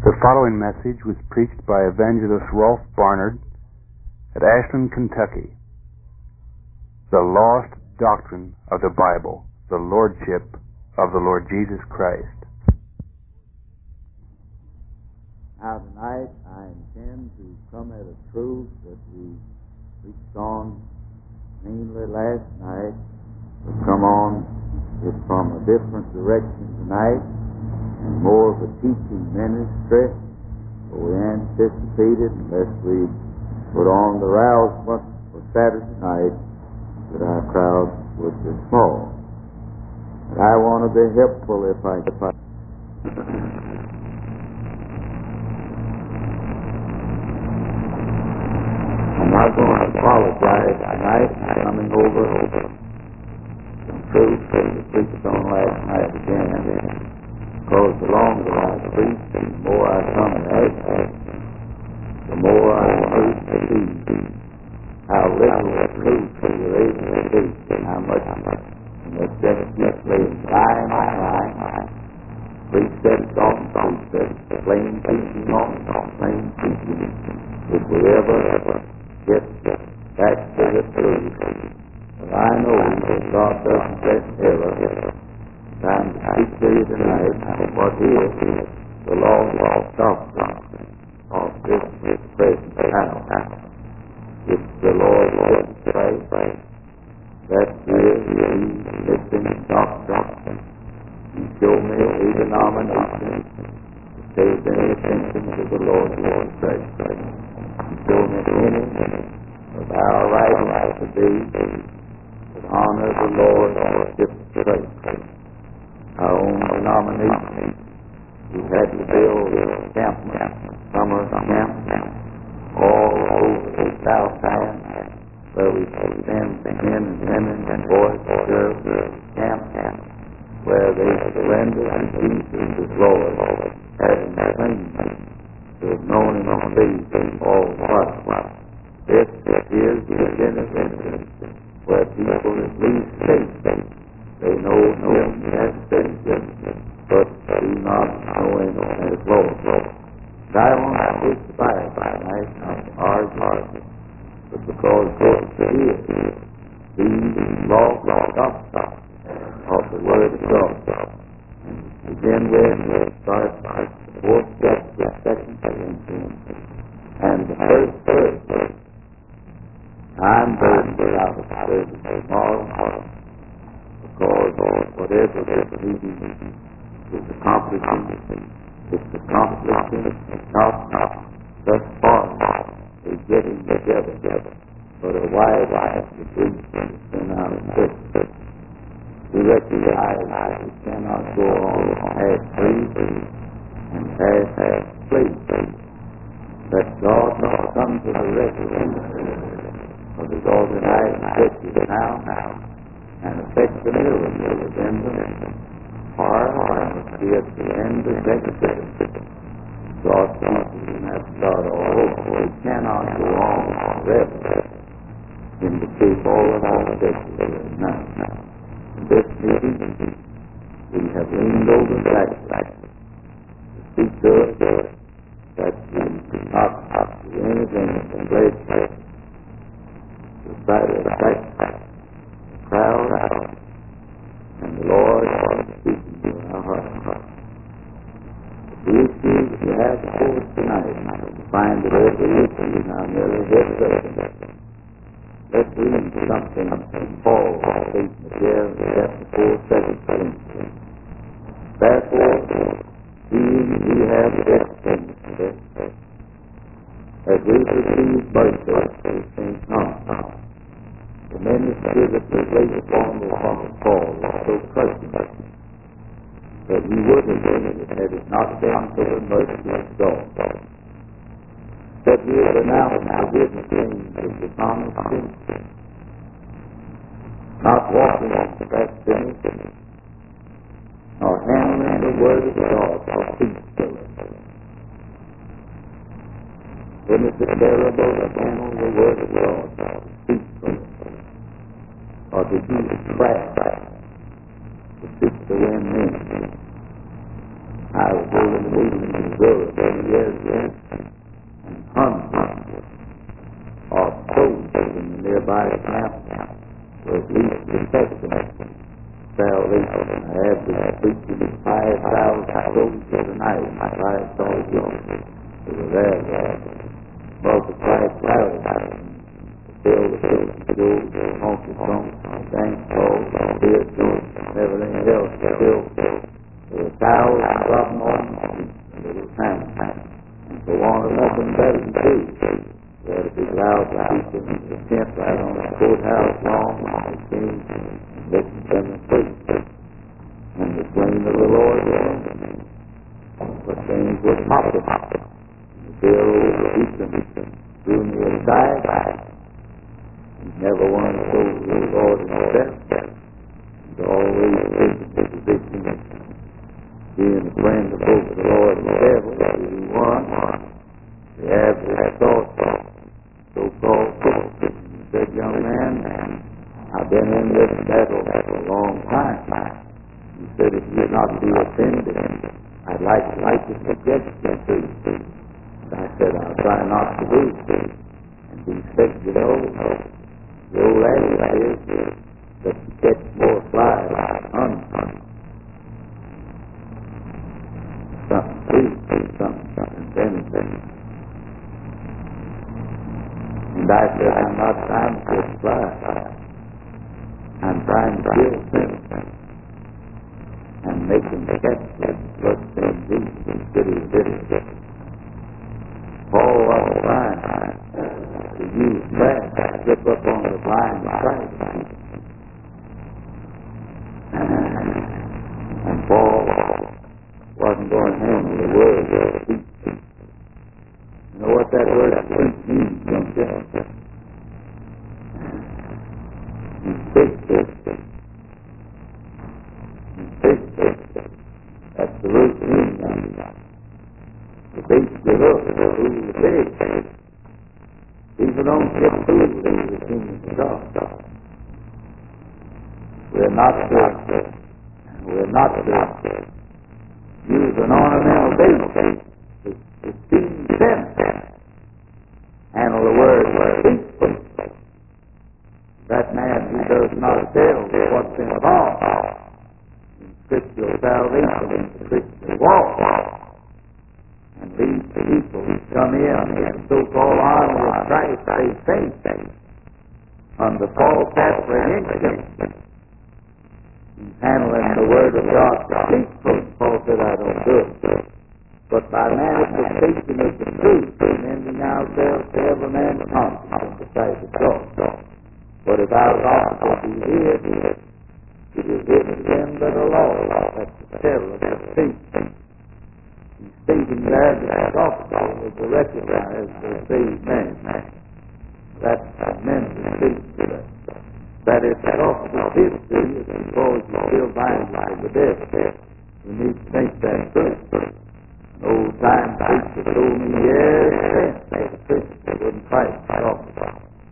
The following message was preached by Evangelist Rolf Barnard at Ashland, Kentucky. The Lost Doctrine of the Bible, the Lordship of the Lord Jesus Christ. Now tonight I intend to come at a truth that we preached on mainly last night, but come on it from a different direction tonight, and more of a teaching ministry. So we anticipated, unless we put on the rousement for Saturday night, that our crowd would be small. But I want to be helpful if I I'm not going to apologize tonight for coming over some truth that we preached on last night again. Because the longer I preach, the more I come at it, the more I want to see how little truth you're able to see, how much just keep laying line on line, precepts on precepts, plain teaching on plain teaching. If we ever get back to the truth, but I know that God doesn't let error. Time to speak to you tonight what is the lost doctrine of this present time. It's the Lord Jesus Christ. That is the missing doctrine. He showed me a denomination that pays any attention to the Lord Jesus Christ. He showed me any of our right to be that honor the Lord Jesus Christ. Our own denomination, we had to build encampments, summer camps, all over the South End, where we could send men and women and boys to serve camps, where they surrendered to Jesus as Lord, having claimed to have known Him on faith all the while. This is the generation where people at least think they know Him as Savior, but do not know Him as Lord. I want to preach the Bible tonight, not to argue, but because it is the law of the Word of God. And begin with, start by the 4th chapter of 2 Corinthians, and the first verse. I'm burdened without a service tomorrow, because whatever this meeting is accomplishing, it's accomplishing not thus far a getting together, but a wide distribution in our church. We recognize we cannot go on as free and as slaves. That God must come to the rescue of His organized churches now, and affect the miracle within them, or be at the end of the God promises and that's God all over. We cannot go on forever in the truth all of our churches now. In this meeting, we have leaned over back to speak to us that we do not do anything in place to try to affect crowd, and the Lord is speaking to our hearts. The issue that you have before us tonight, you find that every issue is now nearly hit us. Let's read something from Paul, statement there in chapter 4, 2 Corinthians. Therefore, seeing we have everything, as we receive mercy, things not. The ministry that was laid upon the Apostle Paul was so crushing that he would have been it had it not been for the mercy of God. That we have announced the hidden things of the common sense, not walking on the back finish, nor handling the word of God for peace. When it's terrible to handle the word of God peacefully, or to use craft to seek to win men. I was holding a meeting in Missouri many years ago, and hundreds of soldiers in the nearby camp were at least protecting salvation. I had been preaching 5,000 soldiers a night, 5 soldiers who were there, multiplied crowds, filled with gold, honky tonks, dance halls, beer joints, and everything else. Still, there were thousands of them on the little town. And they wanted nothing better than food. They had a big loud speaker in the tent right on the courthouse lawn, and they came and listened to them preach. And the flame of the Lord was but things were popping. The bill over the deacon drew me aside. Never one told the Lord himself. He's always taking the position of being a friend of both the Lord and the devil. He won. The average thought, so-called thought. He said, young man, I've been in this battle for a long time. He said, if you'd not be offended, I'd like to suggest you to. And I said, I'll try not to do. And he said, you know, the old adage is that you catch more flies on something sweet, something anything. And I said, I'm not trying to catch flies. I'm trying to kill sin and make them catch that blood-stained Jesus and city. Paul was trying to use that to slip up on the blind side. And Paul wasn't going to handle the word of speech. You know what that word speech means, don't you? You speak this. That's the root meaning. The beast the hook, the pig. People don't get food in the kingdom of God. We're not to use an ornamental basis to feed sin. Handle the word speak. That man who does not tell what's in the law, scriptural salvation, Christian walk. And these people who come in and so-called army of Christ, they think under false apprehension. He's handling the Word of God deceitfully. Paul said, I don't do it. But by manifestation of the truth, commending ourselves to every man's conscience in the sight of God. But if our gospel be hid, it is hidden to them that are lost. That's the terror of the thief. He's stating there that the gospel is to recognize the saved man. That's the mental speech. That if the gospel is to you, suppose you still bind it to the death. You need to think that true. An old time preacher told me years since the Christian wouldn't fight the gospel.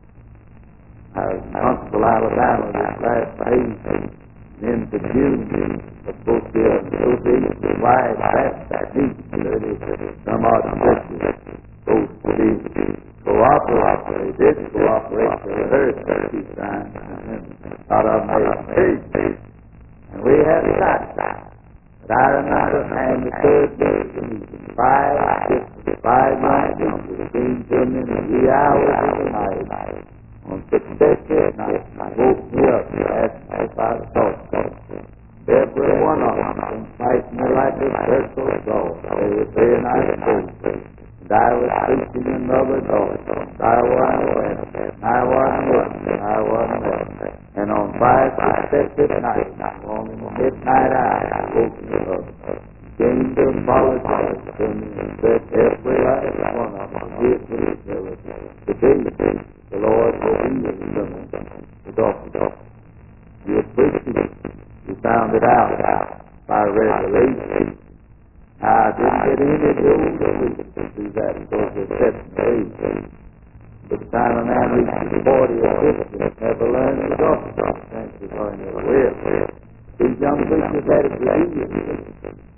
I was in Huntsville, Alabama this last May. Into June, supposed to be an association wide Baptist meeting. Some odd churches supposed to be cooperative. They did cooperate, they heard that few times, and then a lot of them made mistakes. And we had a shot. But I remember, and the third day of the meeting, 5 young people came to me in the wee hours of the night. On successive nights, woke me up and asked me if I was talking. Every one of them fighting me like a circle of dogs. They were saying I was cold. And I was preaching another dog. I wasn't aware. I wasn't looking. I wasn't there. And on 5 successive nights, on the midnight hour, woke me up. Came to apologize to me and said every last one of them give me today. The Lord will be with them. The gospel. You had preached it. You found it out by revelation. I didn't get any of the old preachers to do that because they're set in age. By the time a man reaches 40 or 50, never learned the gospel. Thank you for your will. These young preachers had it for years.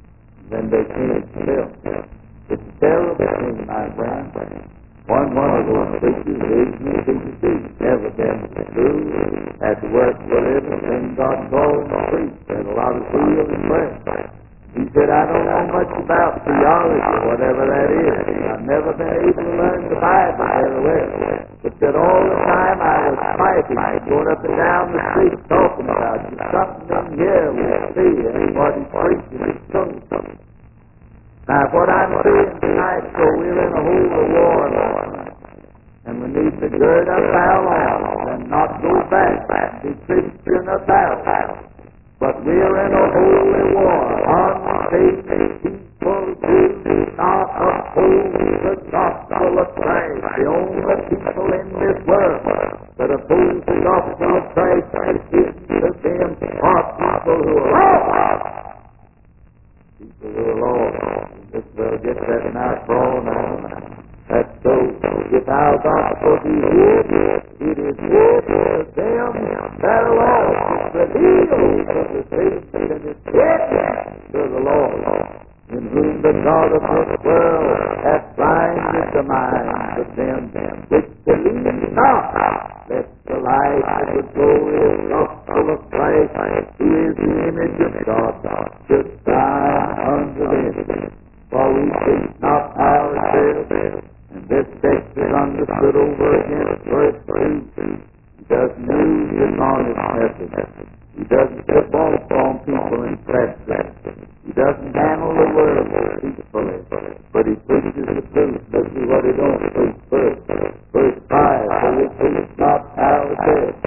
then they can't smell. It's a terrible thing, my friend. One of those preachers raised me to the sea. Never been through. Had to work for living. Then God called him to preach. Had a lot of zeal and prayer. He said, I don't know much about theology, whatever that is. I've never been able to learn the Bible very well. But that all the time I was fighting, going up and down the street talking about you. Something in here we see and what he's preaching is true. Now, what I'm doing tonight, so we're in a whole war, and we need to gird up our loins and not go back, be Christian about. But we're in a holy war, unfaithful people do not uphold the gospel of Christ. The only people in this world that oppose the gospel of Christ is to them are people who are lost. People who are lost. This will get that mouth drawn on. That's so. If our gospel be good, it is good for them that are lost. It's revealed to the saints and it's witness to the Lord, in whom the God of this world hath blinded the minds of them which believe not. Let the light of the glorious gospel of Christ, who is the image of God, just shine unto them. For we think not ourselves, and this text is understood over against verse 2. He doesn't use his honest method. He doesn't put bombs on people and press them. He doesn't handle the word peacefully, but he preaches the truth. This is what he don't preach first. Verse 5, for we think not ourselves.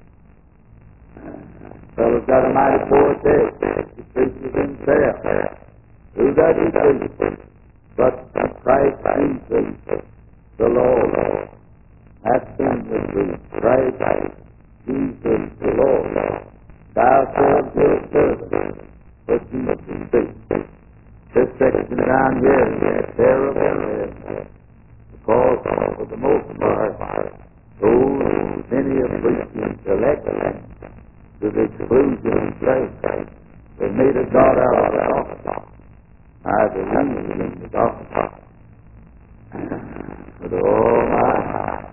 Fellow's got a mighty poor text. He preaches himself. Who does he preach? But Christ Jesus, the Lord. That's been the truth. Christ Jesus, the Lord. Thou shalt be a servant, but Jesus speaks. This section down here is terrible, because for the most part, those many of Christians elected to the exclusion of Christ, they made a God out of the gospel. I believe in the gospel. But oh my,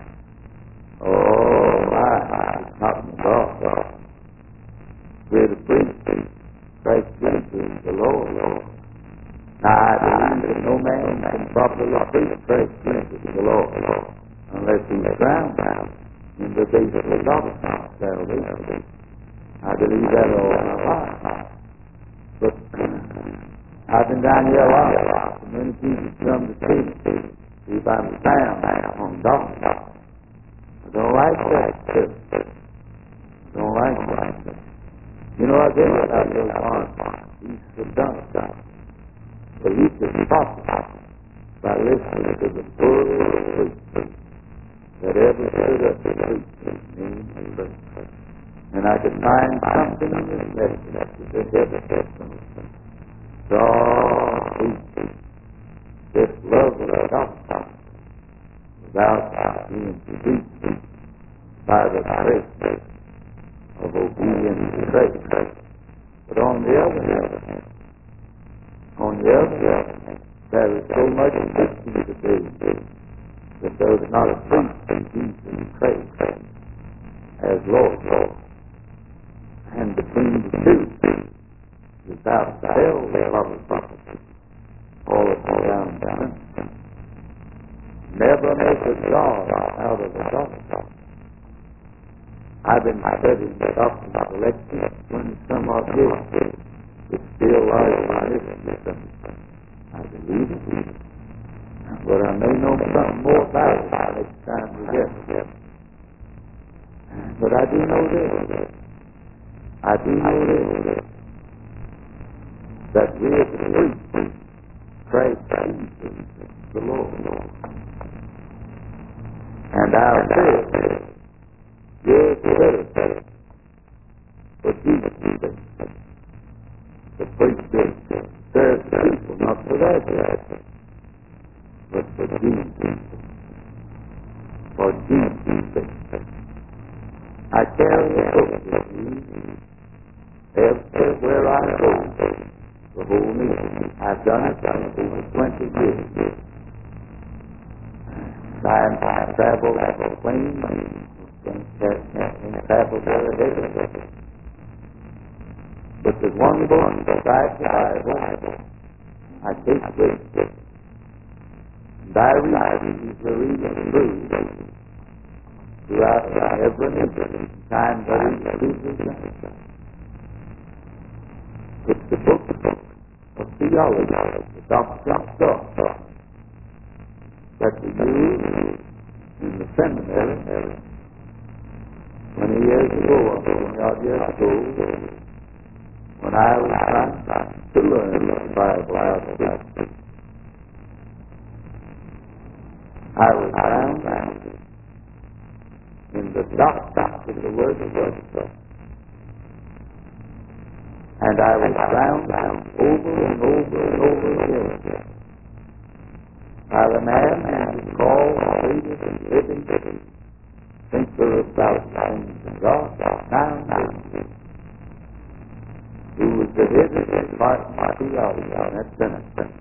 it's not in the gospel. We're the preach Christ Jesus, the Lord. Now I believe that no man can properly preach Christ Jesus, the Lord, unless he's drowned in the base of the gospel of salvation. I believe that all my life. But I've been down here a lot. Many people come to see if I'm sound on doctrine. I don't like that. Don't like that. You know, I did what I was on. He's done. But he could stop by listening to the word that ever stood up to preach. And I could find something in this message that ever testimony. God preaches this love of the gospel without being seduced by the trick of obedience to Christ. But on the other hand, there is so much preaching to do that does not preach Jesus Christ as Lord. And between the two, without hell, prophecy, all of the down. Never make a God out of the gospel. I've been studying the gospel of election when some of this is still lies in this system. I believe it. But I may know something more about it next time we get it. But I do know this. That we are to preach Christ Jesus, the Lord. And our faith is faith. But Jesus the preacher serves people, not for their sake, but for Jesus. For Jesus' sake. I carry a book with me everywhere I go. the whole nation. I've done it over 20 years. I traveled by plane and traveled very heavily. But there's one book beside the Bible I take with me. And I read through throughout every nation, time that he chooses them. It's the book of theology, the doctrine of God, that we use in the seminary many years ago, 20 years ago, when I was trying to learn the Bible. I was found in the doctrine of the Word of God. And I was found over and over again by the man who was called the greatest living thinker about things of God now, who was the head of the department of theology at Tennessee.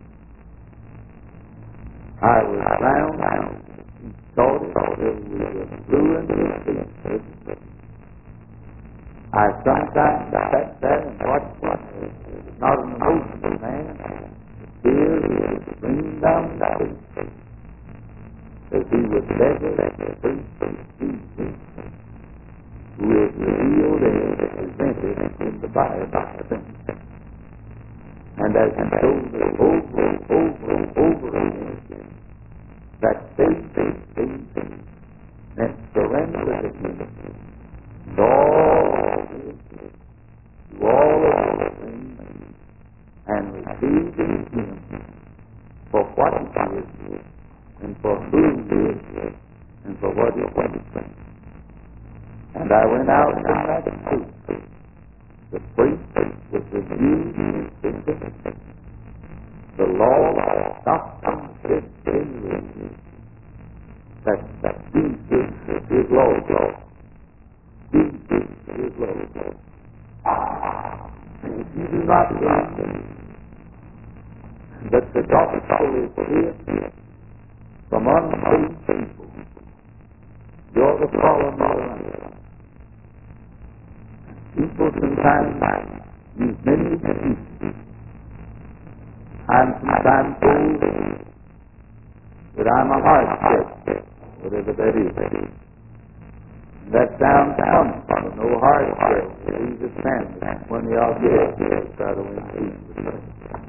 I was found and taught it till we were ruined in peace. I sometimes sat there and watched him. It was not an emotional man. Tears would stream down the face as he was begging the priest of Jesus, who is revealed and presented in the Bible. And as he told us over and over again, that faith meant surrender to him. And all of things, and receiving him for what he is, and for who he is, and for what he is. And I went out in that truth. The priest was reviewed the law doctrine said that Jesus is Lord. Jesus is Lord. If you do not believe that the gospel is here from unsaved people, you're the problem around. People sometimes use many excuses. I'm sometimes told that I'm a hardship, whatever that is. That sounds funny, but no hardship. Jesus family, when they all get try to win Jesus.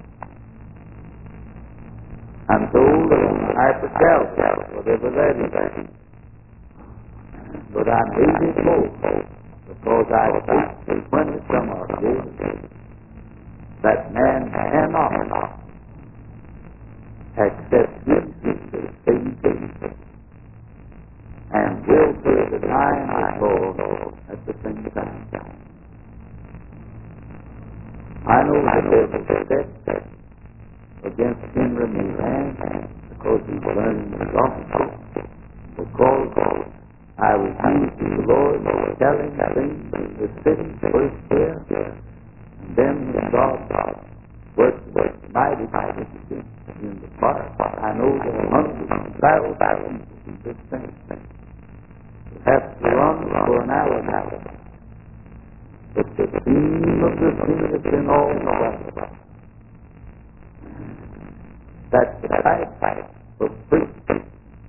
I'm told that I'm a hypercalcious, whatever that is. But I'm hated more because I think when some are given, that man cannot accept Jesus as Savior and will be denying the Lord at the same time. I know the devil set against Henry Moran because he's learning the gospel, because I was used to the Lord telling things in the city first here, and then when God worked mighty in the fire. I know there are hundreds and thousands of this thing. Have to run for an hour. But the theme of the thing has been all about that the type of preaching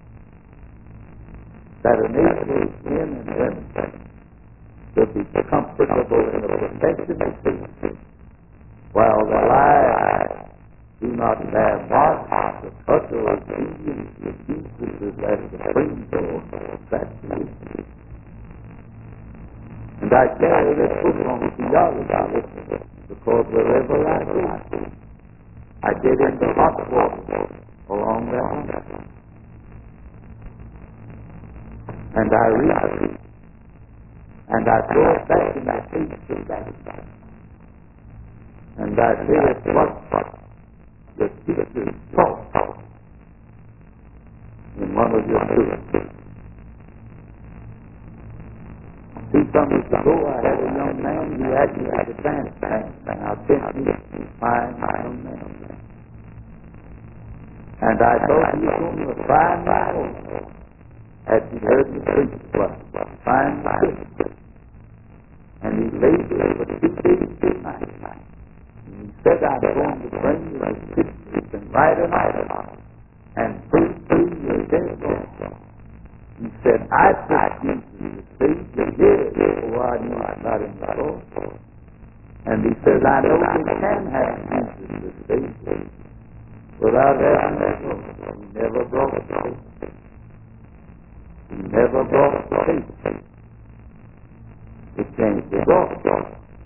that enables men and women to be comfortable in the profession of faith, while their lives do not have marks of utter obedience to Jesus as the principle of that faith. And I carry this book on theology because wherever I go, I get into hot water along that line. And I read it, and I throw it back in my face of that. And I say it's what the teacher taught in one of your books. See, some years ago I had a young man who had me at the transplant, and I sent me fine young man. And I thought he was going to find me out, as he heard me preach, find me. And he laid there for 2 days, 2 nights. And he said, I'm going to bring you a picture and write an article and prove to you your dead Lord. He said, I took Jesus to see the dead before I knew about him at all. And he says, I know you can have Jesus to see without having that Lord. He never brought the faith. He never brought the faith. It changed the gospel.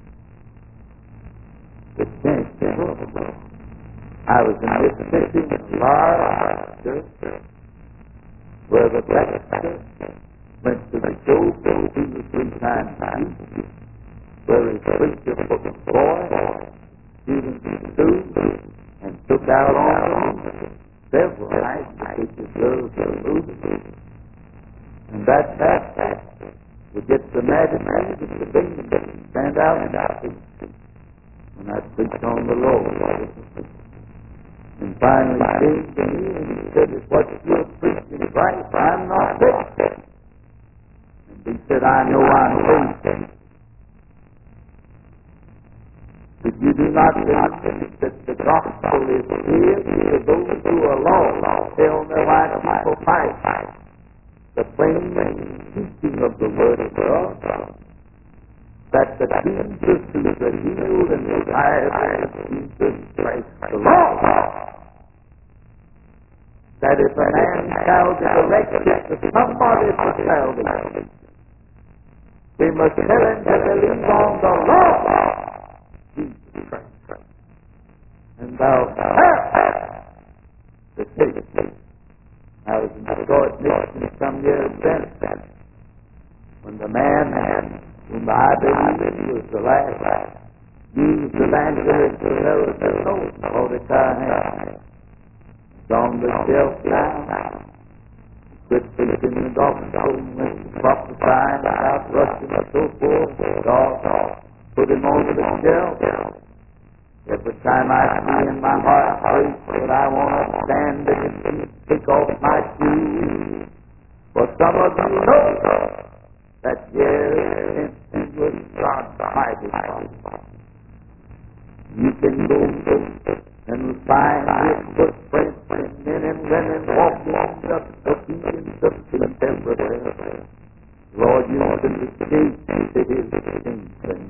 It changed the gospel. I was in Mississippi in a large church where the pastor went to the show 2 or 3 times a week, where his preacher put the boy, students in school, and took out on them several nights to take his girls to the movies. And that pastor would get the magic and the demons stand out and preach when I preached on the Lord. And finally he came to me and he said, "It's what you're preaching is right. I'm not fit." And he said, "I know I'm saved. But you do not believe that the gospel is here to those who are lost. Tell me why people fight. The plain teaching of the Word of God, that the Jesus who is healed and retired is Jesus Christ the Lord. That if a man shall be directed to somebody for salvation, we must tell him to believe on the Lord Jesus Christ. And thou hast the faith. I was in Detroit, Michigan some years since, when the man whom I believe was the last used evangelist to know the soul, Mordecai, on the shelf down, quit preaching the gospel, went to prophesying about Russia and so forth. God put him over the shelf. Every time I see in my heart that I want to stand and take off my shoes. For some of you know that yes, and with God's mighty power, you can go and find His footprints in men and women walking up the beacons of peace everywhere. Lord, you can escape to His kingdom.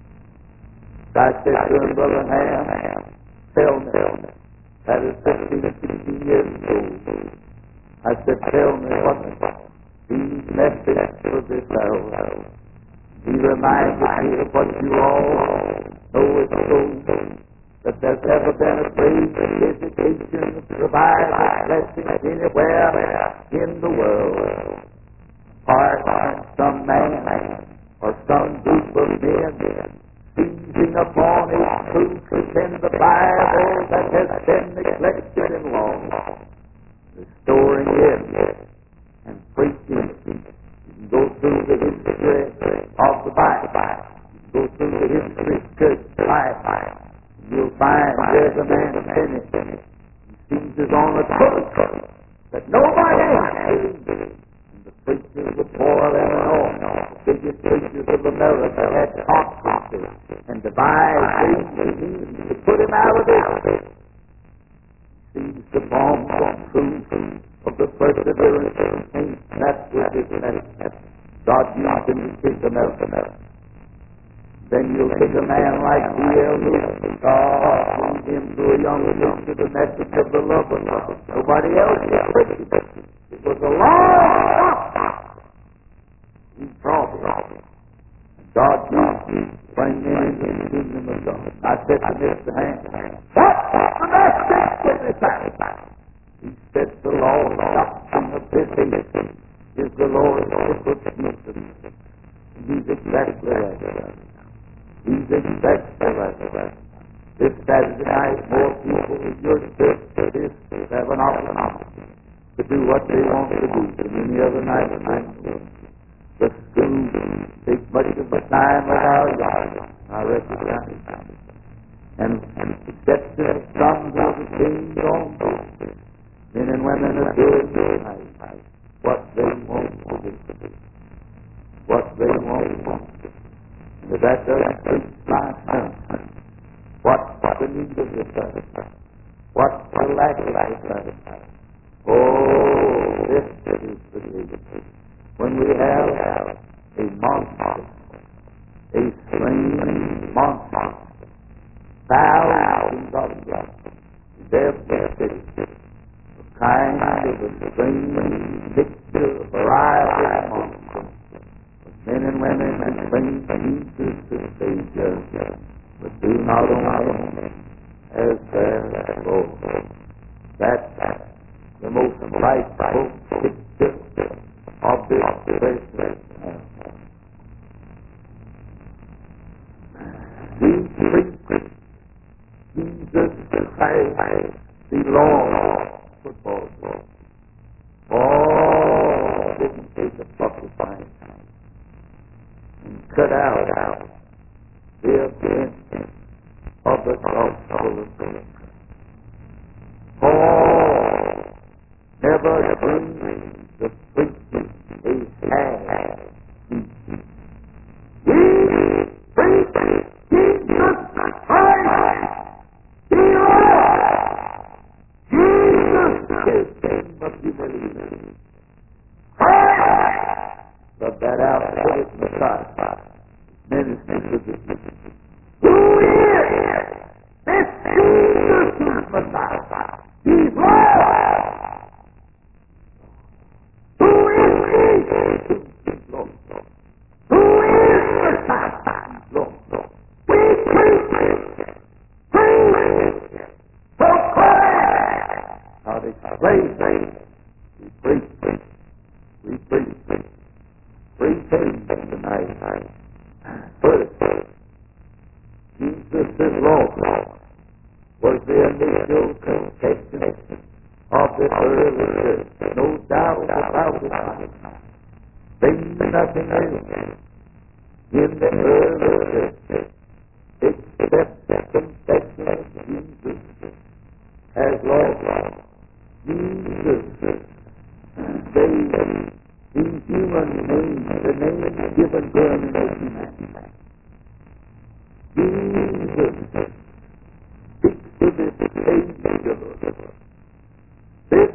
I said to him, Brother Ham, tell me, that is 15 years old. I said, tell me what these messages for this hour. He reminded me of what you all know is so, that there's never been a great visitation to provide blessings anywhere in the world. Or some man or some group of men seizing upon His truth in the Bible that has been neglected and lost, restoring it and preaching it. You can go through the history of the Bible, go through the history of church life, and you'll find there's a man finished. He seizes on a truth that nobody else sees. The preachers of oil and oil, the biggest preachers of America, had conferences and devised ways to put him out of it. Seized the bomb from truth of the perseverance of saints. That was his message. God used him to teach America. Then you'll take a man like D.L. Lewis. God lead him to a young minister the message of the love of God. Nobody else was preaching. It was a long he brought it. God bring me into the kingdom of God. I said to Mr. Ham, what's the message to this house? He said, the Lord doctrine of this age is the Lord's wisdom. He's exactly right. He's exactly right. This Saturday night, more people in your church have an opportunity to do what they want to do than any other night. The school takes much of the time of our lives. I recognize. And except the sons of the kings on board, men and women are doing tonight what they want to do. What they want to do. And if that doesn't preach my son, what's the need of the son? What's the lack of the son? Oh, this is the need. When we have a monster, a slain monster, thousands of them, their city, a kind of a strange mixture, variety of monsters, men and women and things Jesus to Savior, but do not only as their Lord. That's the most frightful picture of this present. Jesus Christ, the Lord, football. Oh, didn't take a bucket by and cut out the offense of the gospel. Oh, never dreamed the preaching he had. We preach Jesus Christ, the Lord. Jesus is King of humanity. Christ, but that outfit is Messiah. Ministry to the people. Who is this Jesus is Messiah? He's Lord. Who is he? Lord. Who is Messiah? Lord. We preach. Proclaim. How they praise. We preach. We preach. Three things tonight. First, Jesus is Lord. Was the initial confession of the early church. No doubt about it. Saying nothing else in the early church except the confession of Jesus as Lord. Jesus, the human name, the name given to him in humanity. Jesus speaks to this Savior. This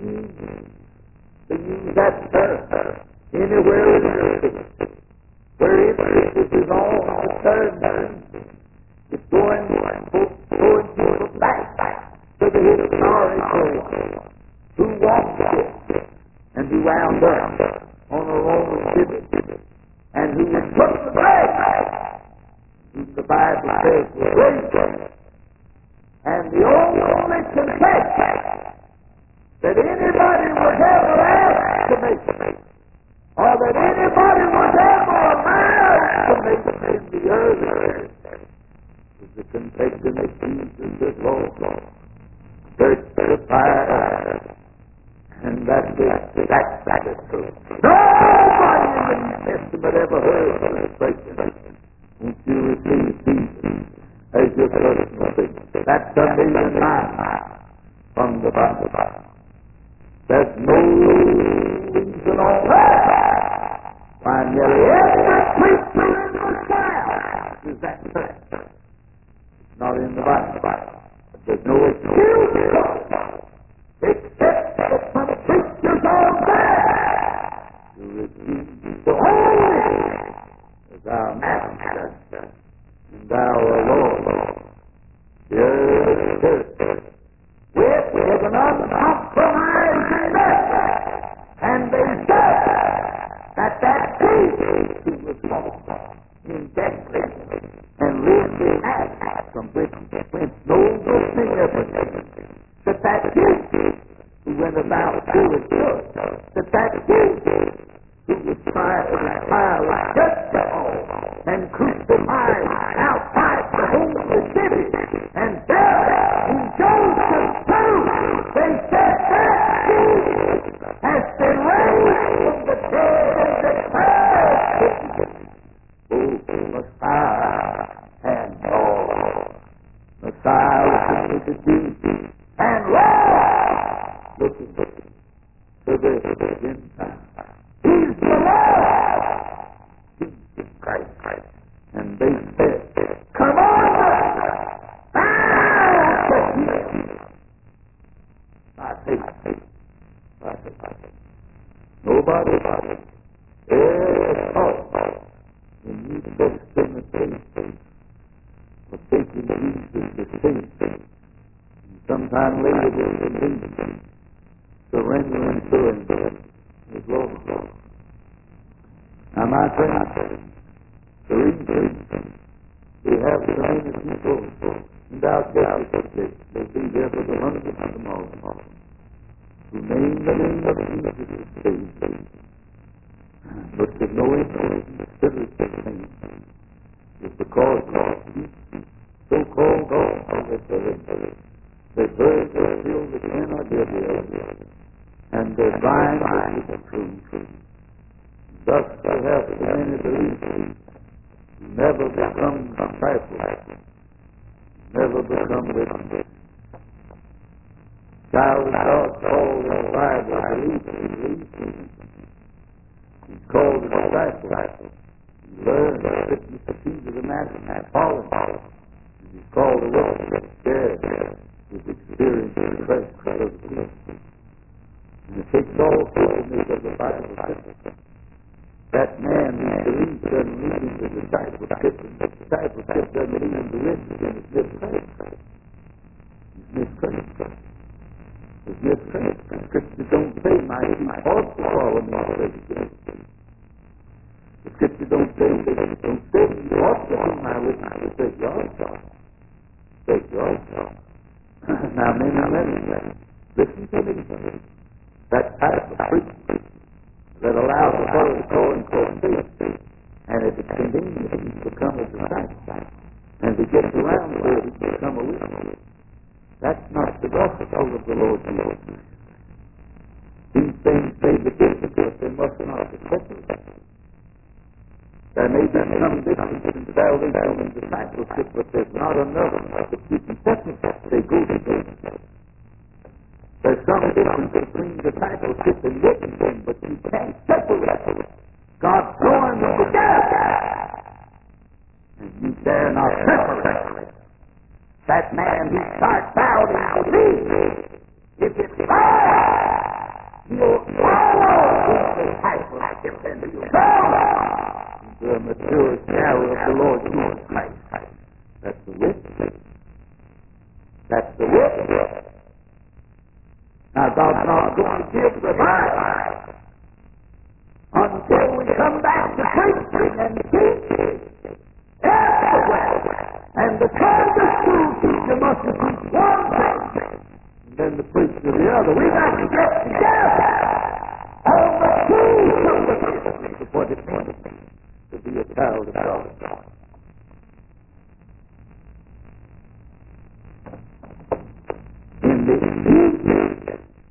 to use that term anywhere in the city, where it is all the term. It's going people back to the historical who walked it and who wound up on a Roman gibbet and who was put to death, who the Bible says was raised. And the only confession that anybody would ever ask to make, or that anybody would ever allow to make in the earth, is the confession that Jesus is Lord. Search the fire, and that's the truth. Nobody in the New Testament ever heard of this expression. Won't you receive Jesus as your personal Savior? That's the million miles from the Bible. There's no reason on earth why nearly every preacher in the South is that correct. It's not in the Bible. But there's no excuse except for some preachers on there to refuse to hold as our Master and our Lord. Yes, with an uncompromising message, and they said that Jesus who was born in Bethlehem and lived in Nazareth, from which no good thing ever came, that Jesus who went about doing good, that Jesus who was tried with fire like death and crucified outside the holy city, and there in Joseph's tomb, they said that Jesus has been raised from the dead and declared, oh, Messiah, the Gentiles. He's the Lord, Jesus Christ. And they said, come on, I'll take him. By faith. Nobody ever thought when you fixed in the faith of taking Jesus to faith. Sometime later they believe, surrendering to him his Lord. Now my friends, the reason we have so many people in our churches, they be there for the hundreds of tomorrow, who name the name of Jesus as Savior, but there's no influence in the spiritual thing. It's because so-called God has they've heard they feel they cannot hear the other, and they're blind to the truth. Thus they have so many believers never become disciples, never become witnesses. Child of God called in the Bible believer. He's called a disciple. He learned the fitness to see to the master and follow him. He's called a witness. Shared his experience in Christ of the truth. And it takes all truthfulness of the Bible. That man who believes doesn't lead him to discipleship, and discipleship doesn't lead him to riches, and it's miscreant. It's miscreant. It's miscreant. The Scripture don't say my sheep ought to follow me. The Scripture don't say you ought to be my witness. It says you ought to. Say you ought to. Now men and women, listen to me. That type of preaching that allows the fellow to go and quote faith, and if it's convenient, he become a disciple, and if he gets around to it, he become a witness. That's not the gospel of the Lord Jesus. These things say the difference, but they must not be separate. There may be some difference in salvation and discipleship, but there's not enough to keep them separate. They go together. There's some difference between discipleship and witnessing, but you can't separate them. God's joined them together, and you dare not separate. That man who starts out in belief, if it's right, he'll follow his discipleship and he'll go into a mature shadow of the Lord Jesus Christ. That's the witness. That's the witness. Now, God's not going to give revival until we come back to preaching and teaching everywhere. And the Sunday school teacher must have preached one thing, and then the preacher the other. We got to get together on the truth of the gospel before it means to be a child of God. In the evening,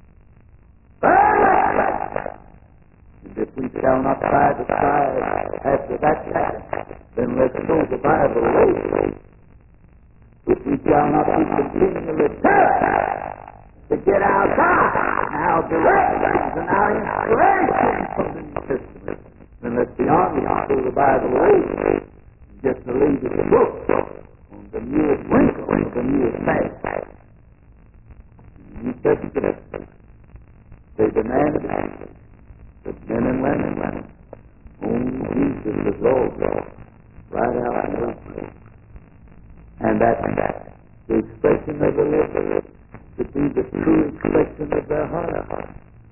and if we shall not try to strive after that pattern, then let's throw the Bible away. If we shall not be continually taught to get our God and our directions and our inspiration from the New Testament, then let's be honest and throw the Bible away. Just the latest book on the newest wrinkle, the newest fact. New Testament, they demanded that men and women own Jesus as Lord, right out in the open. And that the expression of the lips to be the true expression of their heart.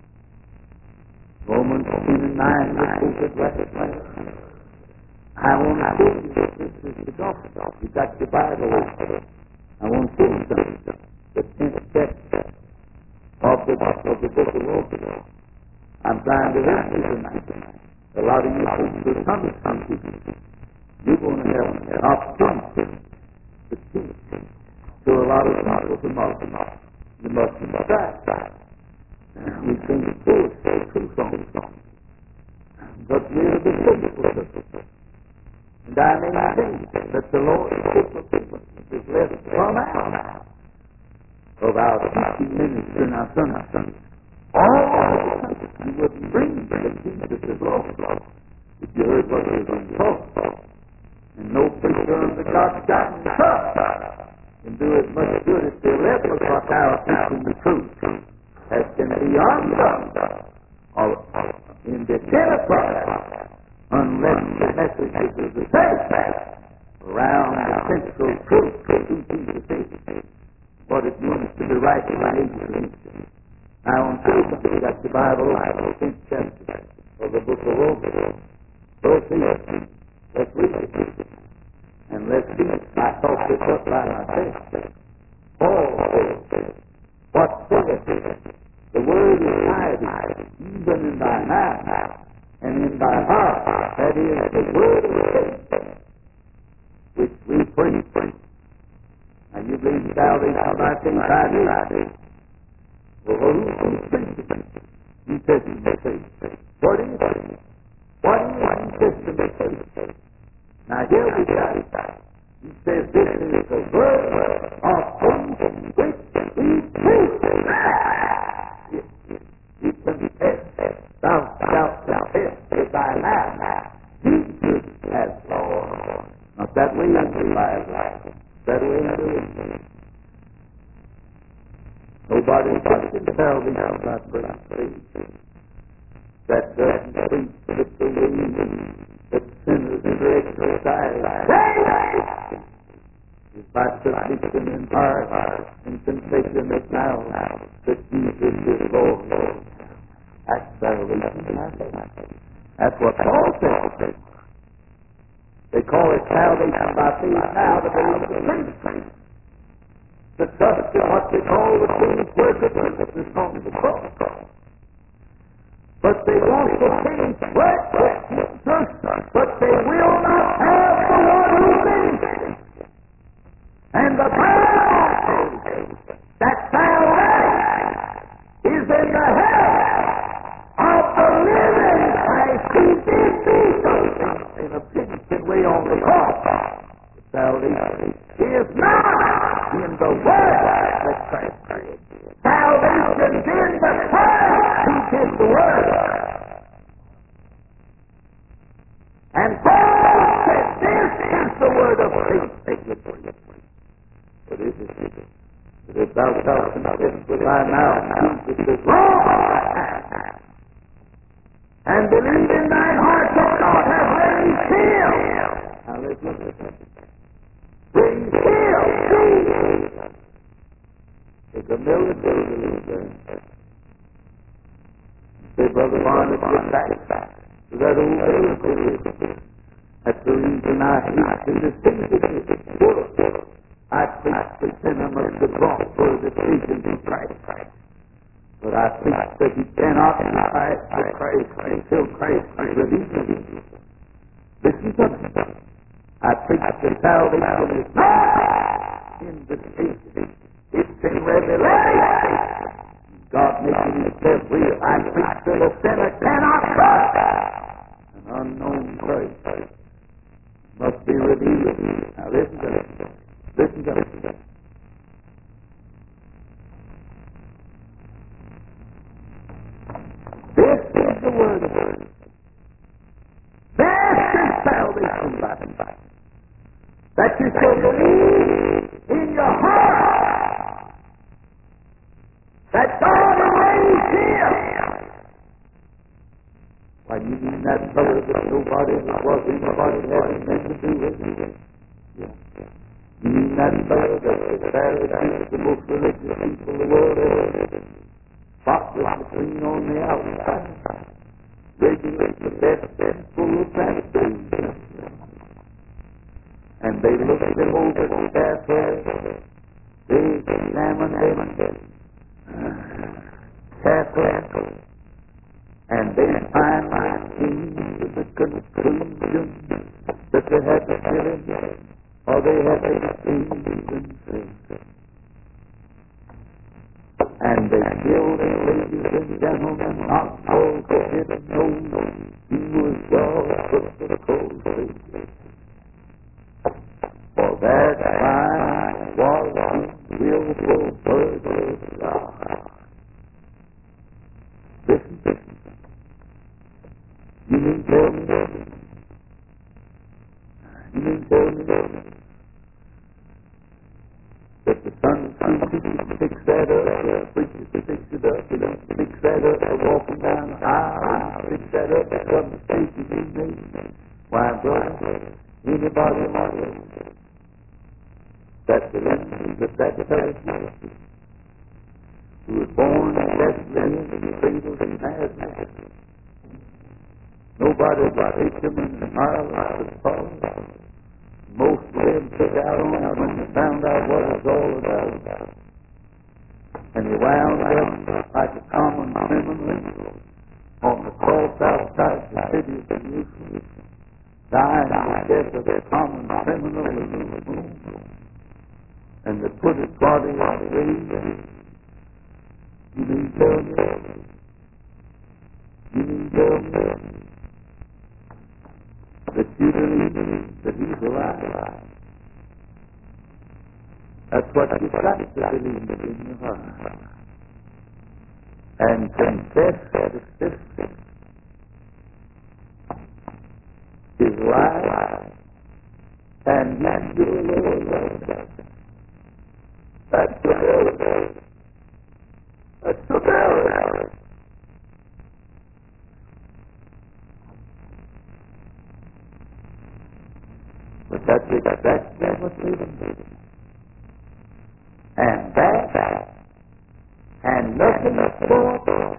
Romans 10:9, which is the last. I want to tell you that this is the gospel. You got your Bible open. I want to tell you something. The 10th chapter of the book of Romans. I'm trying to help you tonight. A lot of you people come to something. You're going to have an opportunity to teach to a lot of people tomorrow. You must be right. We think it's good, true song. But we're the faithful. And I may think that the Lord is left from out of our teaching ministry and our Sunday. All of the You wouldn't dream that Jesus is Lord if you heard what was being taught. And no preacher under God's guidance can do as much good as the 11 o'clock hour teaching the truth as can be undone in the 10 o'clock hour unless the message is the same around the central truth of who Jesus is, what it means to be right in the age of religion. Now on Tuesday, we got the Bible, the 10th chapter of the book of Romans. Let's read it. And let's see. I thought this up by myself. Paul says, what saith? The word is hiding, even in thy mouth and in thy heart. That is the word of faith, which we preach. Now you believe salvation by faith, I do. Well, who's preaching? New Testament faith. What is it? What is New Testament faith? Now here we got it. He says this is the word of faith which we preach. You confess, thou shalt confess with thy mouth, Jesus as Lord. Not that way unto life, that way unto it. Nobody can tell me about faith. That doesn't preach with the way that sinners are exercised. It's by submission in heart and confession of mouth that Jesus is Lord. That's salvation. That's what Paul says. They call it salvation by faith now to believe the truth. The trust in what they call the finished work of righteousness on the cross. But they want to finish work with Jesus, but they will not have the one who finished it. And the Bible says that salvation is in the hands of the living Christ who did do something in a finished way on the cross. Salvation is not in the word that Christ did. Salvation is in the Christ who did the word. And Paul said this is the word of faith. What is it? That if thou shalt confess with thy mouth Jesus is Lord, and believe in thine heart that God hath raised him. Now listen. Raised him, Jesus. It's a military religion. Say, Brother Barnett, get back to that old military. That's the reason I preach in this thing world. I preach the sinner must be brought for the decision to Christ. But I preach that he cannot be Christ until Christ is redeemed. Listen to me. I preach the salvation is not in the state. It's in revelation. God making himself real. I preach that a sinner cannot trust an unknown Christ. Must be redeemed. Now listen to me. Listen to me. This is the word of God. This is salvation by that you shall believe in your heart that God has raised him. Why, you mean that fellow that nobody was anybody had anything to do with it? Yeah. You mean that fellow that the Pharisees, the most religious people in the world ever spotless clean on the outside, regulate the best and full of transgression. And they looked them over carefully. They examined them carefully. And they finally came to the conclusion that they had to kill him, or they had to deceive themselves. And they killed him, ladies and gentlemen, not because they didn't know he was God's Savior. For that crime was willful murder of God. Listen. You mean tell me? You mean tell me that the Sunday school teacher picks that up, the preacher picks it up, he don't fix that up for walking down the aisle, fix that up for some mistake you made? Why, brother, anybody like it? That's the lesson that tells you. Who was born in Bethlehem in the cradle of Nazareth. Nobody picked him in the mile like the Father. Most of them took out on him when they found out what it was all about. And he wound up like a common criminal on the cross outside the city of Jerusalem, dying the death of a common criminal in the tomb. And they put his body in the grave. You mean tell me? You mean tell me that you believe that he's alive? That's what you got to believe in your heart. And confess that this is alive, and he's your Lord. That's the Lord. That's the Lord. But that's exactly what freedom is. And that, and nothing more,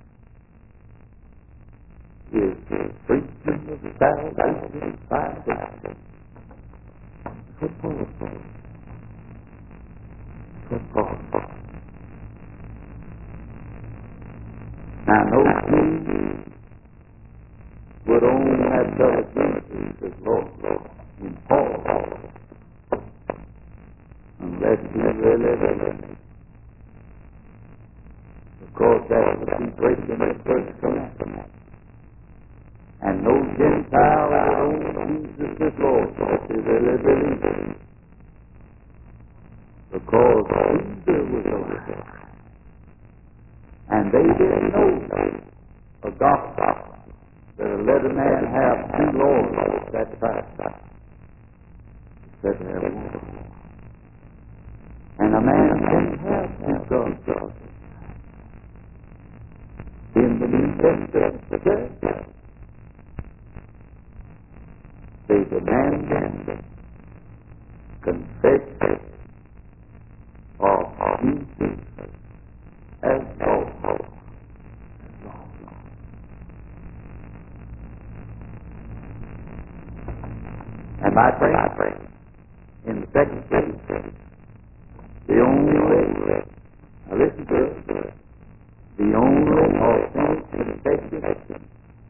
is the preaching of salvation by God. Now, no Jew would only have done against his Lord in Paul, unless he really lived. Because that would be breaking the first commandment. And no Gentile would own Jesus as Lord if he really believed. Because Caesar was alive. And they didn't know a gospel that would let a man have two lords at that time. Said there was. And a man can have two gods. In the New Testament, they demand confession of Jesus as Lord. And my friend, in the second place, the only way, now listen to it, the only authentic confession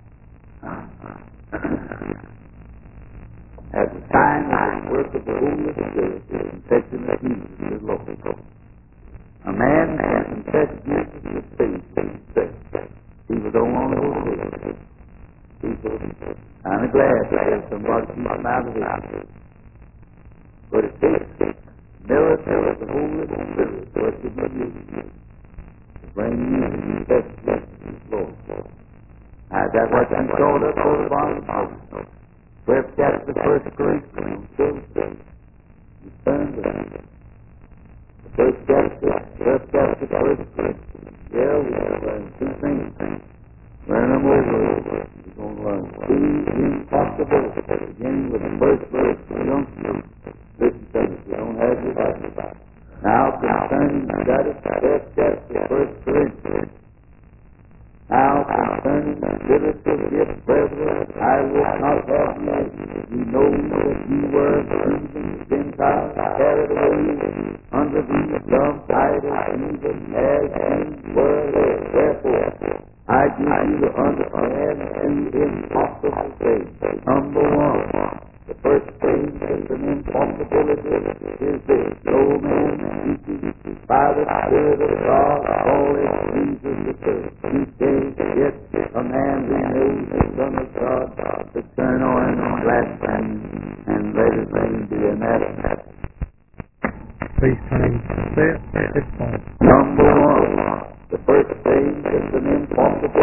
as a sign of the work of the Holy Spirit is confession of Jesus as Lord. A man can confess Jesus as Savior. He was on the Holy Spirit. People kind of glad to have somebody keep him out of it. But it takes military of the Holy Spirit for it to be used to bring you to confess Jesus as Lord. Now, is that what you told us over the Bible? 12th chapter, 1st Corinthians, you turn to it. The 1st chapter, 12th chapter, 1st Corinthians. Yeah, we learn two things. Learn them over. You're going to learn two impossibilities, beginning with the first verse. You don't listen to it. You don't have your Bible. Now, concerning the 12th chapter, 1st Corinthians. Now, concerning the spiritual gifts, brethren, I will not have you know that you were heathen Gentiles carried away under these dumb idols, even as you were led. Therefore, I give you to understand two impossible things. Number one, the first thing is an impossibility is this: no man speaking by the Spirit of God, calling Jesus the Christ. You can't get a man who knows the Son of God to turn on and blaspheme and let his name be anathema. Please turn to this point. Number one, the first thing is an impossibility.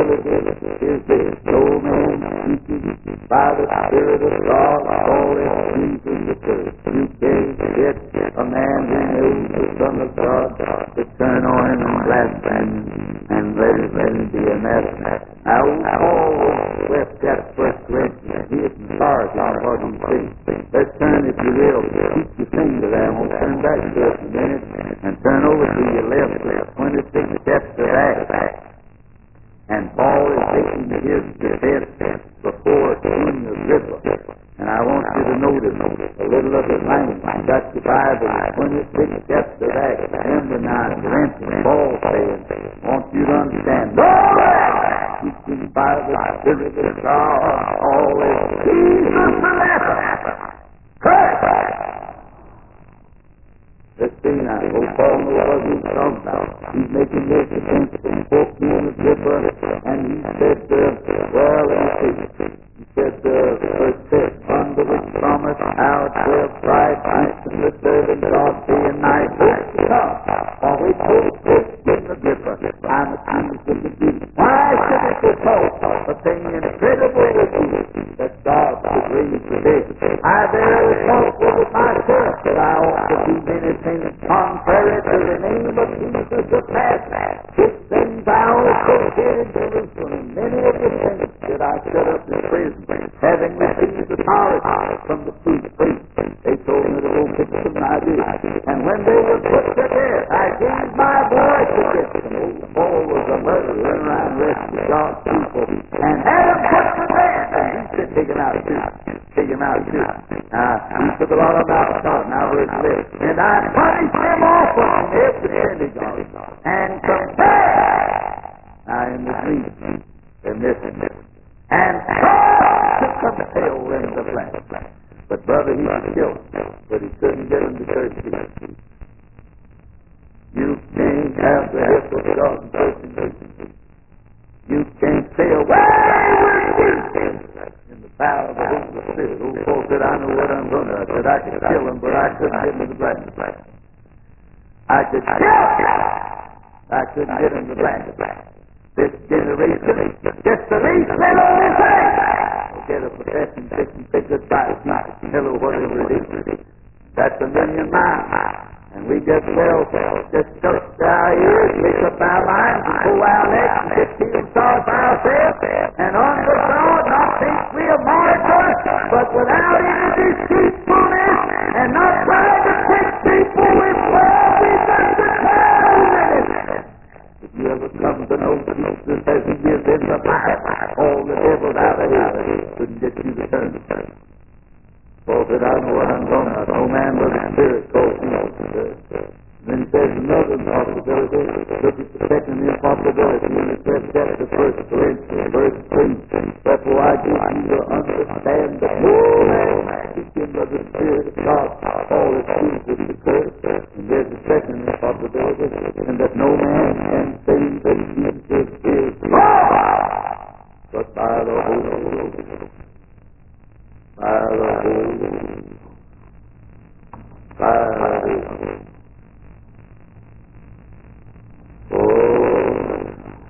diligence is this: no man speaking by the Spirit of God, all is in the church. You can't get a man who knows the Son of God to turn on him and blaspheme and let him be anathema. Now, Paul left that first Corinthians. He is sorry for what he thinks. Let's turn, if you will, keep your finger there. We'll turn back to it a minute and turn over to your left, 26 steps of Acts. And Paul is taking his defense before King Agrippa. And I want you to notice a little of the language. You got your Bible, 26 steps of Acts. Remember now, Corinthians, Paul saying, I want you to understand, teaching by the Spirit of God, all is Jesus the Nazareth. Christ! Let's see now. Paul knows what he's talking about. He's making this defense before King Agrippa, and he said, well, let me see. He said, verse 6, under which promise our twelve tribes, each and the servant God day and night, hope to come. For which hope is King Agrippa, I'm accused of the Jews. Why should it be told a thing incredible with you, that God should raise the dead? I verily thought with myself that I ought to do many things contrary to the name of Jesus the Master. Which things I also did in Jerusalem, many of the things that I set up in prison, having received authority from the chief priest. They told me to go pick them, and I did. And when they were put to death, I gave my voice against them. Paul was a murderer, went around arresting God's people, and had them put to death. And he said, take him out too. Take him out too. He took a lot of them out, now verse 11. And I punished them off from every synagogue, and compared, now in the dream, they're missing this, and took some tail in the flesh. But brother, he was killed, but he couldn't get him to church. You can't have the help of God in church. You can't say away with you in the power of the Holy Spirit. Old Paul said, I know what I'm going to. I said, I could kill him, but I couldn't get him to the black. I could kill him. I couldn't get him to the black. This generation, just the least little thing. Get a profession, take a bite, hello, whatever it is. That's $1 million miles. And we just just shut our ears, pick up our minds, and go our necks, and just feel sorry for ourselves, and under God, not think we are martyrs, but without any deceitfulness, and not trying to trick people with what we've got to tell them. If you ever come to know Jesus as he is in the Bible, all the devil out of here couldn't get you to turn. Paul said, I know what I'm going to. No man but the Spirit calls me. Then he says another impossibility. Look at the second impossibility in the third chapter, 1 Corinthians, verse 3. Therefore I give you to understand that no man speaking of the Spirit of God, all is true with the church. And there's the second impossibility, and that no man can say that Jesus is God, but by the Holy Ghost. By the Holy Ghost. By the Holy Ghost. Oh,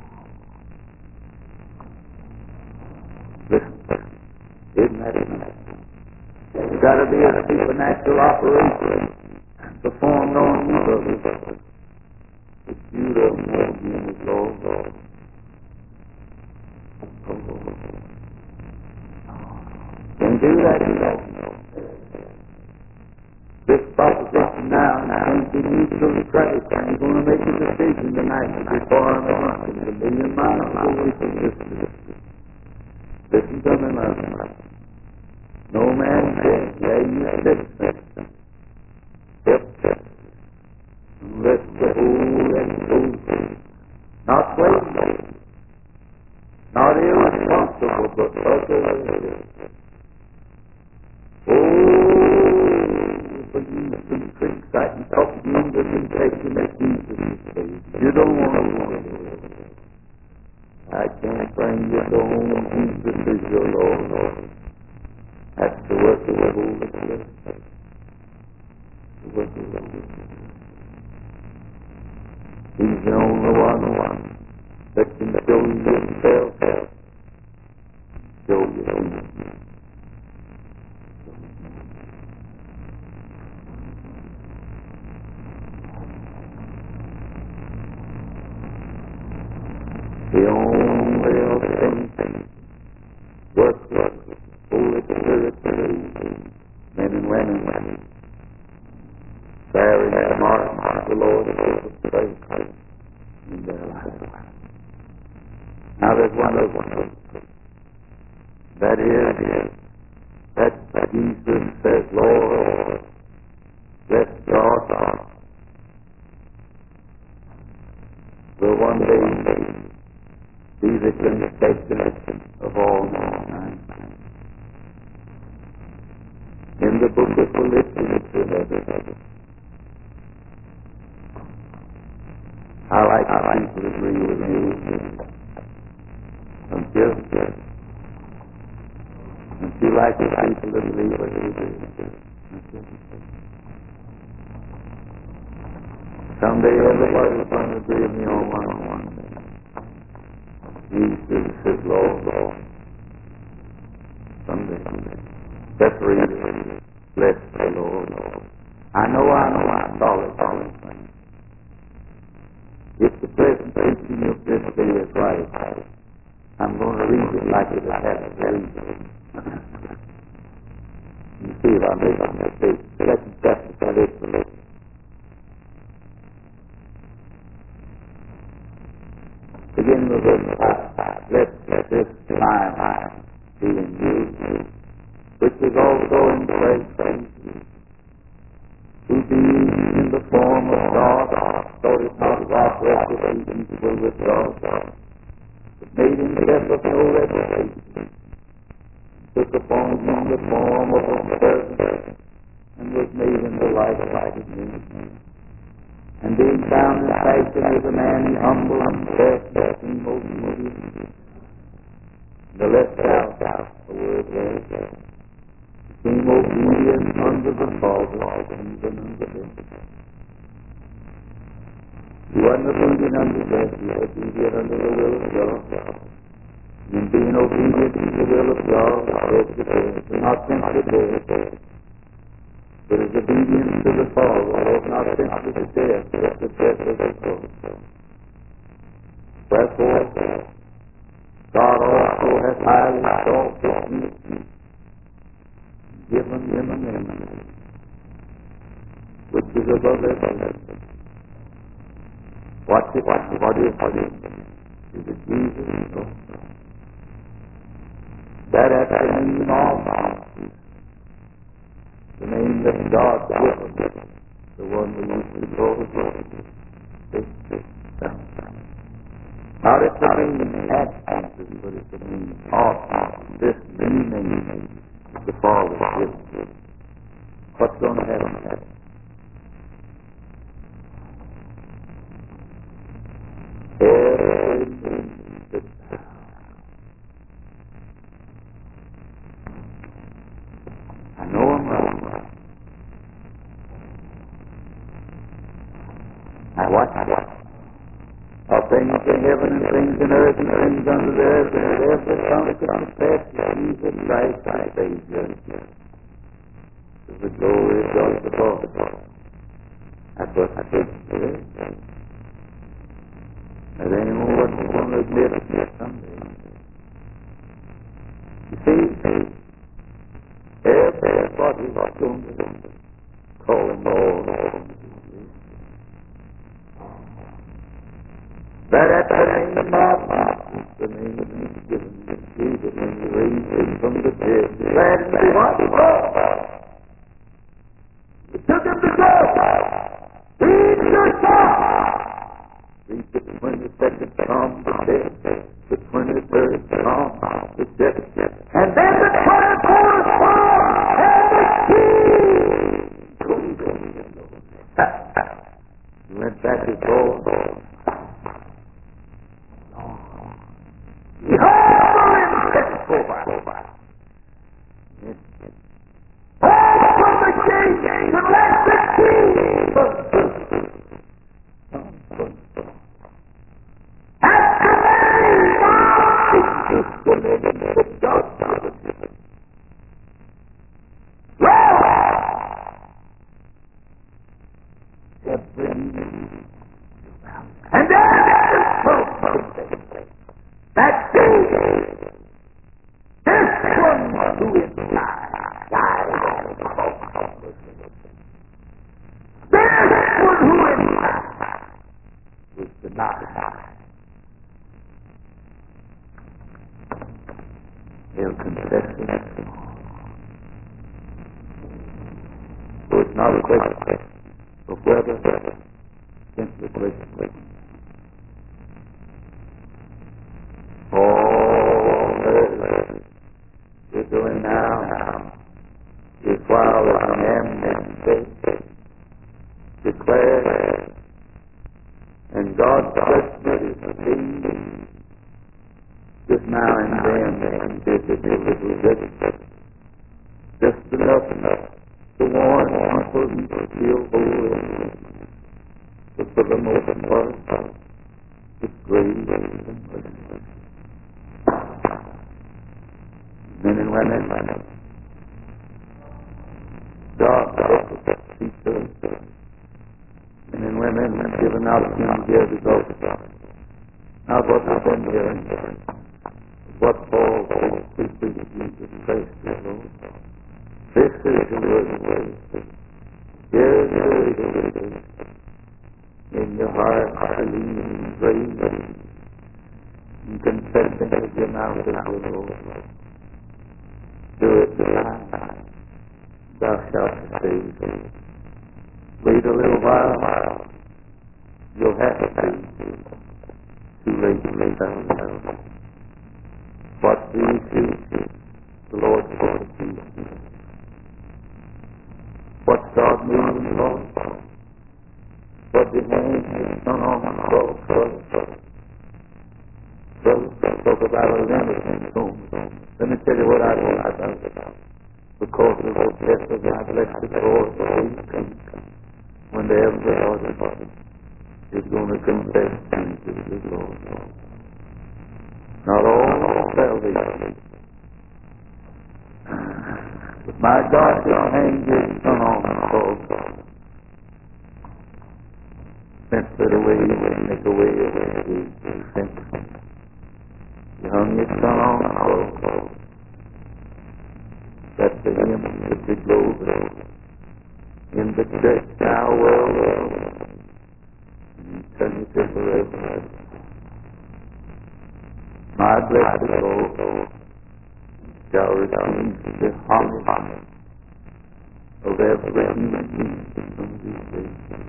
listen, isn't that enough? There's got to be a supernatural operation performed on you, brothers. If you don't know you with Lord. Can't do that, you know. This proposition now ain't the neutral to Christ, and you're going to make a decision tonight before I'm on $1 million miles away from this. Listen to me, love. No man can, you listen. Yep. Let the whole and go. Not slavery. Not irresponsible, but utterly. For you to criticize and talk to you the temptation that Jesus. You don't want to. I can't bring you to home. Jesus is your Lord. That's the work of the Holy Spirit. The work of the Holy Spirit. He's the only one that can show you yourself, show you. The only thing work, Holy Spirit, men and women, bearing the mark of the Lord Jesus Christ in their lives. Now there's one other one. That is, that Jesus says, Lord, let God will one day be the conception of all mankind. In the book of Philippians, I like people to agree with me. Until you like the people to believe what you do. Someday everybody's going to agree with me on one. Jesus says, Lord, someday, separate, bless the Lord. I know, solid. If the present teaching of this day is right, I'm going to read it like it has to read it. You see if I make a mistake. Second chapter, Philippians. Beginning with verse 5. Let this mind be in you, which is also in Christ Jesus, who being in the form of God, thought it not robbery to be equal with God, but made himself of no reputation, took upon him the form of a servant, and was made in the likeness of men. And being found in fashion as a man, he humbled himself, became obedient. The left out, the word was, became obedient unto the Father, even unto death. He wasn't obedient unto death, he was obedient unto the will of God. And being obedient to the will of God, led to death, and not sent to death, but is obedient to the Father, was not sent to death, but the death of the Son. Wherefore, God also hath highly exalted him, given him a name, which is above every name. What is it Jesus? That at the name of the name that God given, the one we used to call not at the name absences, but at the name of this new name the Father given. What's going to happen? Everything that I know I'm wrong. Now watch. All things in heaven and things in earth and things under the earth, and every tongue confess Jesus Christ our Savior. To the glory of God the Father. That's what I said. And anyone wasn't going to admit it someday. You see, everybody was going to call him Lord. That at the name of God, the name of Jesus, and he raised him from the dead. Glad to be what? He took him to God. He's your son. Read the 22nd Psalm, the dead, the 23rd Psalm, the dead, and then the 24th Psalm, and the key. He went back to God. He humbled himself over. Open the gate and let the key. At the just go ahead and put God to it. Every knee. And then that day, this one who is died on the cross. This one who is was denied. He'll confess it. So it's not a question of whether, simply a question. All that you're doing now is while the commandment is declared, and God's judgment is seen just now and then, just enough to warn people who feel holy, but for the most part, it's grace and mercy. Men and women, God teaches men and women given opportunity to hear the gospel. Not what we've been hearing, what Paul preaches Jesus Christ the Lord. This is the word of God. Hear the word of God. In your heart, believe and praise and confessing with your mouth the Lord. Do it tonight. Thou shalt save. Wait a little while. You'll have to see. Too late to lay down. What do you see? The Lord will see. What's God moving, Lord? What did He turn on the cross? Talk about a limited tomb. Let me tell you what I want about. Because of the death of my blessed Lord, when the ever is going to confess Jesus is Lord. Not all salvation. But my God just hangs His Son on the cross. Sent it away and make a way of sin. He hung His Son on the cross. That to Him should be glory in the church now world and eternity forever. My blessed Lord shall receive the homage of every human being from these days.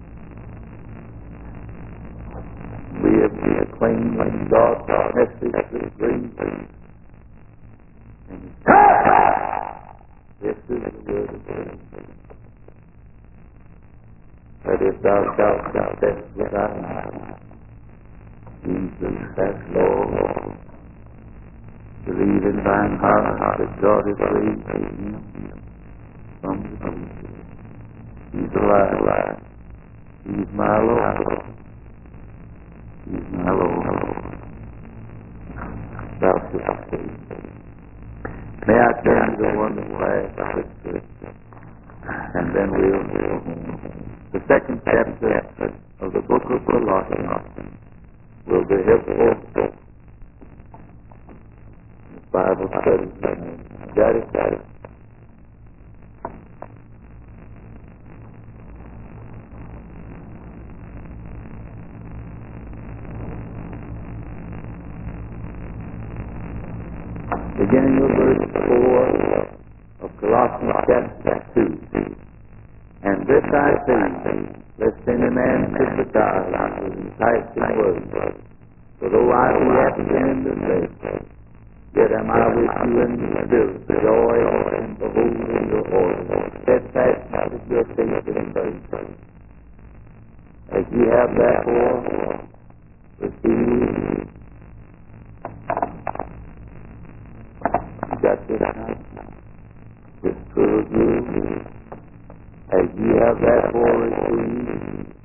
We have proclaimed God's message with grace. This is the word of God. That if thou shalt confess with thy mouth Jesus as Lord, believe in thine heart that God is raised Him from the dead. He's alive. He's my Lord. He's my Lord. Thou shalt save. May I turn to one last scripture, and then we'll the second chapter of the book of Colossians will be helpful. Bible study. Got it. Beginning with verse 4 of Colossians chapter 2. And this I say, lest any man sympathize with enticing words. For though I be apprehended in faith, yet am I with you in the spirit, joy and beholding your order, steadfast with your faith in faith. As ye have therefore received, got this now? This true of you. As ye have therefore received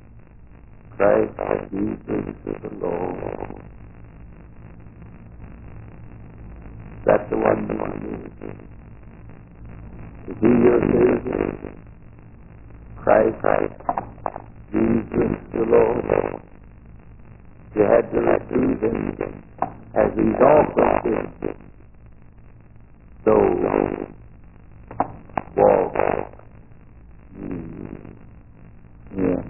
Christ Jesus the Lord, That's the one you want to do. Is He your Savior? Christ, Jesus the Lord. You had to receive Him as He's also been. So, walk. Yeah.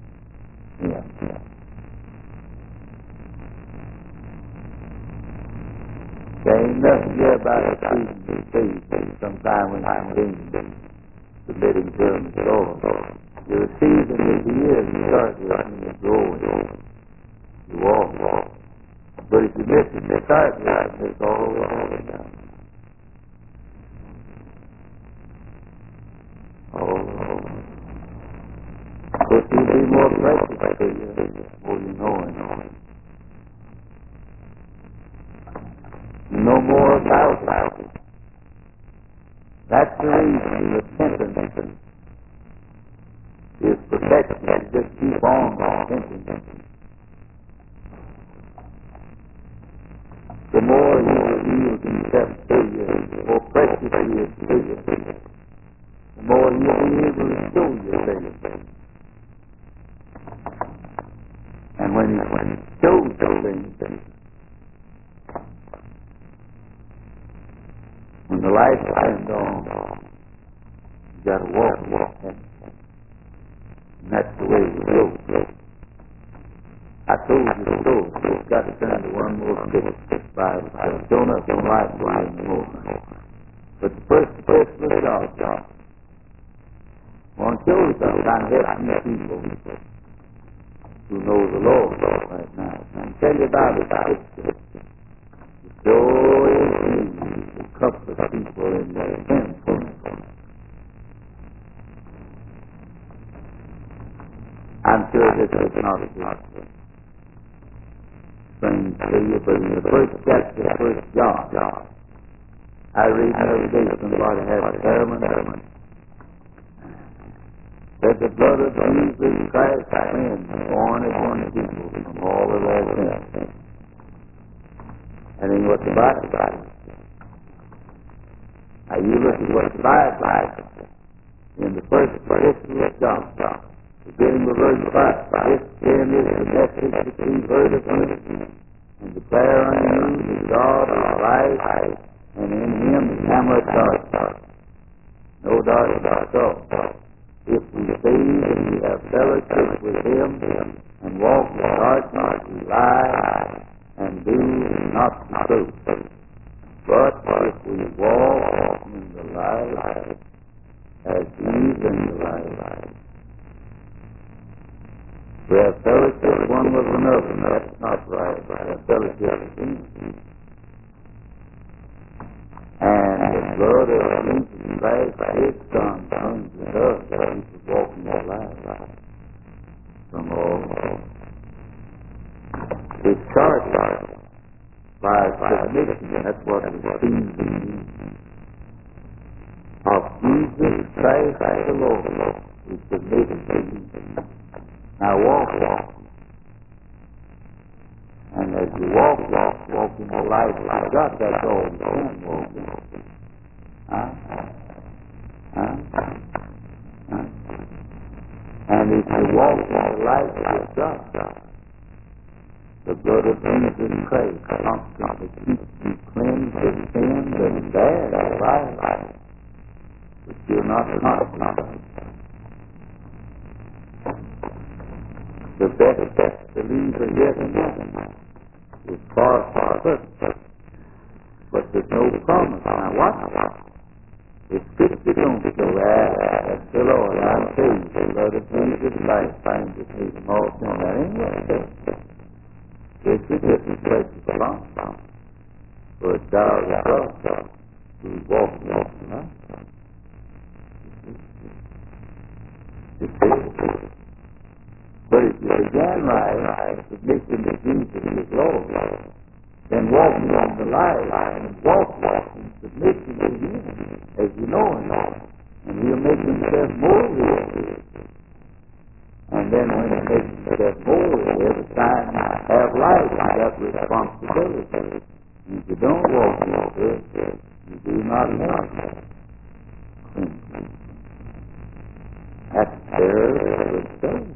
There ain't nothing here about a Christian faith sometime when I'm submitting to Him. So, you receive Him as He is, you start with Him, you grow with Him, you walk. But if you miss Him, you start with Him, it's all over down. But you'll be more precious to you, more you know Him. You know more about Him. That's the reason repentance is protection. Just keep on repenting. The more you reveal Himself to you, the more precious He is to you, the more He'll be able to show you things. And when He shows you things, when the light shines on, you got to walk. And that's the way you go. I told you the story. You've got to turn to one more scripture. Bible says, "Don't up the light anymore." But the first place was God. Well, I'm sure sometimes helping people who know the Lord right now. I'll tell you about it. The story is a couple of people in the temple. I'm sure this is not a strange to you, but in the first chapter, first John, I read every day somebody had a sermon that the blood of Jesus Christ cleansed born again people from all of their sins. And then what the Bible says. Now you look at what the Bible says in the first epistle of John, beginning with verse 5. This then is the message which we heard of Him, and declare unto you that God is light, and in Him is how much dark? No dark about all. If we say that we have fellowship with Him, and walk in darkness, we lie, and do not the truth. But if we walk in the light, as He is in the light, we have fellowship one with another. That's not right. We have fellowship with Him. And the blood of Jesus Christ, His Son, cleanses us that we should walk in the light from all. It's charged by submission. That's what the season of Jesus Christ the Lord is submitted to you. Now walk. And as you walk in the light of God, that's all you can walk in. And if you walk in the light of God, the blood of Jesus Christ constantly keeps you cleansed of sin and bad life, but you're not conscious. The best believer yet in heaven is far perfect, but there's no promise. Now watch. The Scripture don't say that's the Lord. I'm saved. The blood of Jesus Christ finds us me from all sin. That ain't what it says. There's two different places to belong. For a child of God who's walking the light. But if you began right, submission to Jesus as Lord, then walking on the light and walking, submission to Him as you know Him, and He'll make Himself more real. And then when He makes Himself more real, every time you have life, you have responsibility. And if you don't walk with it, you do not want clean. That's very good.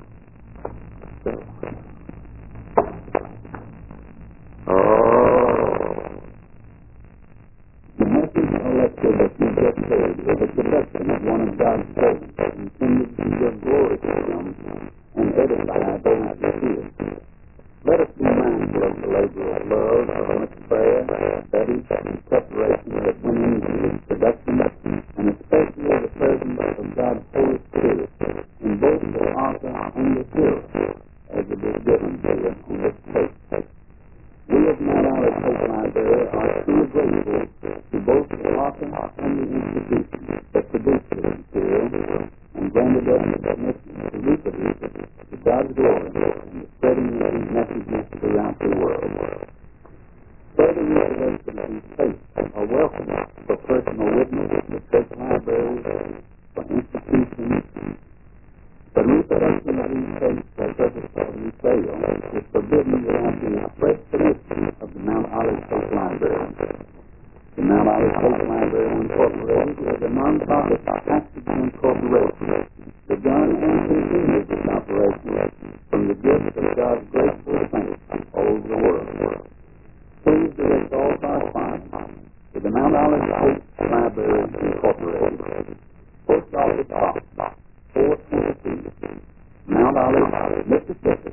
The message or lecture that you just heard was a production of one of God's servants intended to give glory to Him and edify those who hear. Let us be mindful of the labor of love, of much prayer, study, and preparation that went into this production, and especially the presence of God's Holy Spirit in both the author and the hearer, as it is given here on this tape. We of Mount Olive Hope Library are truly grateful to both the author and the institution that produced this material and granted us the permission to reproduce it to God's glory and the spreading of these messages throughout the world. Further reproduction of these tapes are welcome for personal witness to church libraries, for institutions. The reproduction of these tapes for purpose of resale is forbidden without the express permission of the Mount Olive Hope Library. The Mount Olive Hope Library Incorporated is a non-profit tax-exempt corporation begun and continues its operation from the gifts of God's graceful saints all over the world. Please direct all correspondence to the Mount Olive Hope Library Incorporated, Post Office Box 422, Mount Olive, Mississippi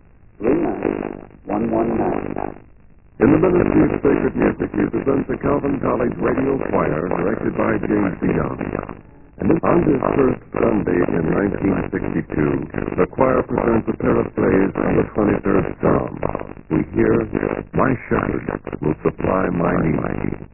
39119. In the ministry of sacred music, we present the Calvin College Radio Choir, directed by James DeYoung. And on this first Sunday in 1962, the choir presents a pair of plays from the 23rd Psalm. We hear, "My shepherd will supply my needs."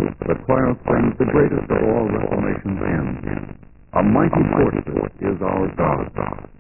the choir sings the greatest of all Reformation's hymns. A mighty fortress is our God.